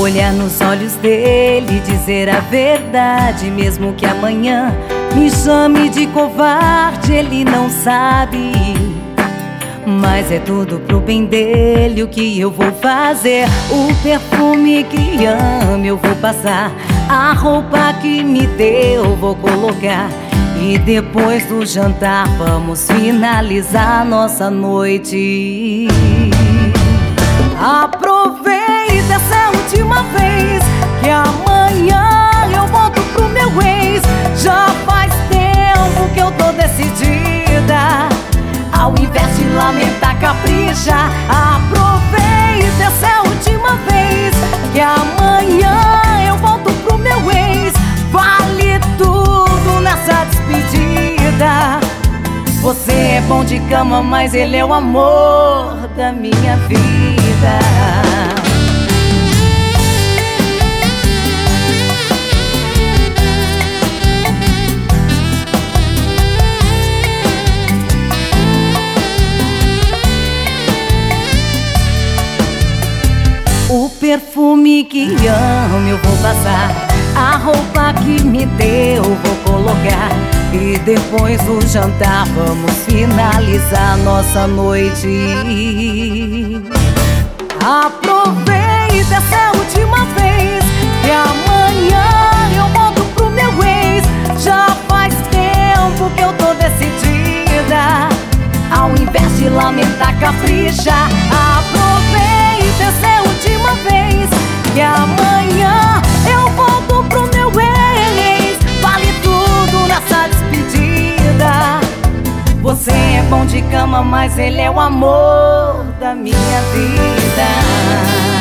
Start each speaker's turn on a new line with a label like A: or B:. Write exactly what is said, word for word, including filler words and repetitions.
A: Olhar nos olhos dele, dizer a verdade, mesmo que amanhã me chame de covarde, ele não sabe. Mas é tudo pro bem dele, o que eu vou fazer? O perfume que amo eu vou passar, a roupa que me deu vou colocar, e depois do jantar vamos finalizar nossa noite. Aproveita essa última vez, que amanhã eu volto pro meu ex. Já faz tempo que eu tô decidida, ao invés de lamentar, capricha. Aproveita essa última vez, que amanhã eu volto pro meu ex. Vale tudo nessa despedida. Você é bom de cama, mas ele é o amor da minha vida. O perfume que amo eu vou passar, a roupa que me deu vou colocar, e depois do jantar vamos finalizar nossa noite. Aproveita essa última vez, que amanhã eu volto pro meu ex. Já faz tempo que eu tô decidida, ao invés de lamentar, capricha. Aproveita essa última vez, que amanhã eu volto pro meu ex. Vale tudo nessa despedida. Você é bom de cama, mas ele é o amor da minha vida.